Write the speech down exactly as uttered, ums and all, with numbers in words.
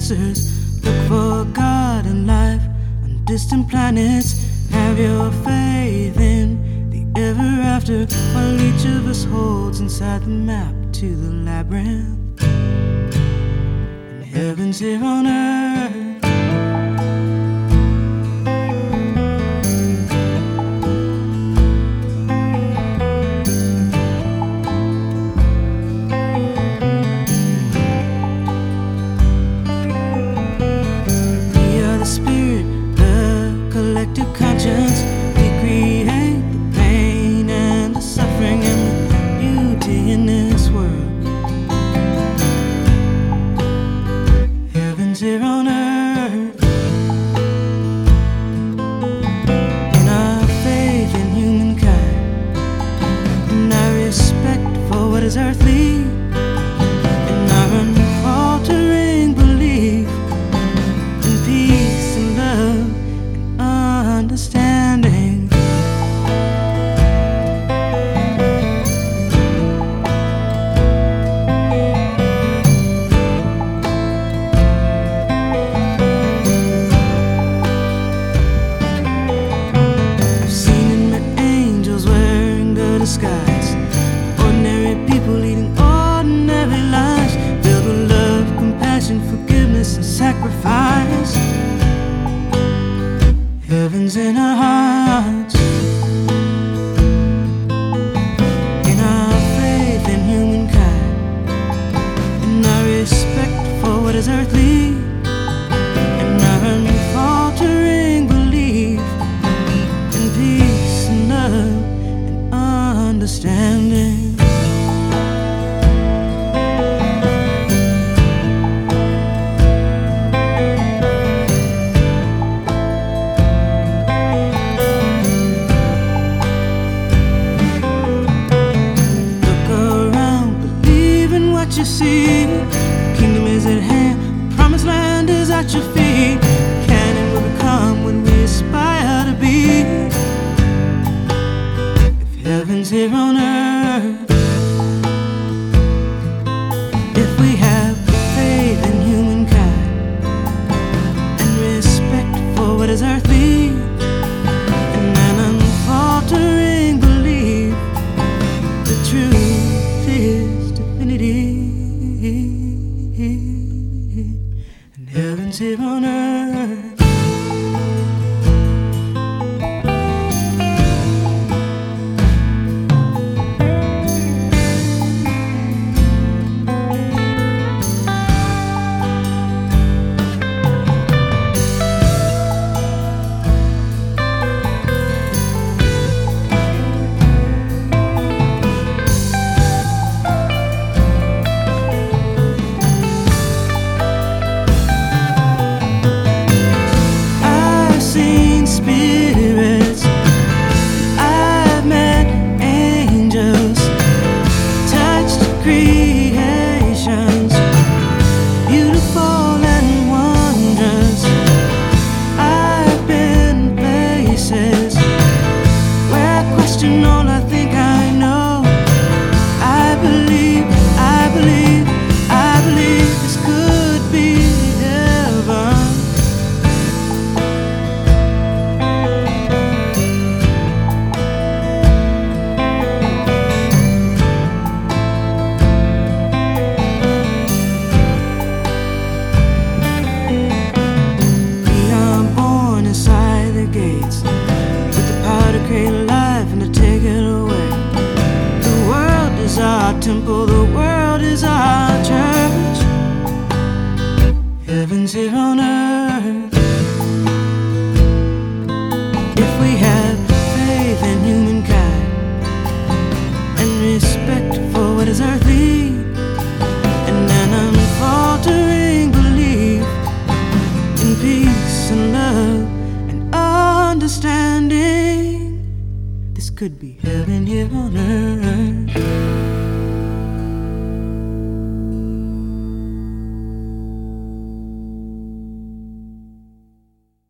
answers. Look for God and life on distant planets. Have your faith in the ever after, while each of us holds inside the map to the labyrinth. And heaven's here on earth. Conscience, we create the pain and the suffering and the beauty in this world. Heaven's here on earth. In our faith in humankind, in our respect for what is earthly, in our unfaltering belief in peace and love, understanding. I've seen and met angels wearing the disguise, ordinary people leading ordinary lives, filled with love, compassion, forgiveness, and sacrifice. Heaven's in our hearts, in our faith in humankind, in our respect for what is earthly, in our unfaltering belief in peace and love and understanding. You see, the kingdom is at hand, the promised land is at your feet. Can and will become when we aspire to be. If heaven's here on earth, if we have faith in humankind and respect for what is earthly, and an unfaltering belief, the truth is divinity. And heaven's here on earth. Spirits, I've met angels, touched creations, beautiful and wondrous. I've been places where I question all I think I know. I believe, I believe, I believe this could be heaven. Gates with the power to create life and to take it away. The world is our temple, the world is our church. Heaven's here on earth. If we have faith in humankind and respect for what is earthly, and an unfaltering belief in peace and love, understanding, this could be heaven here on earth.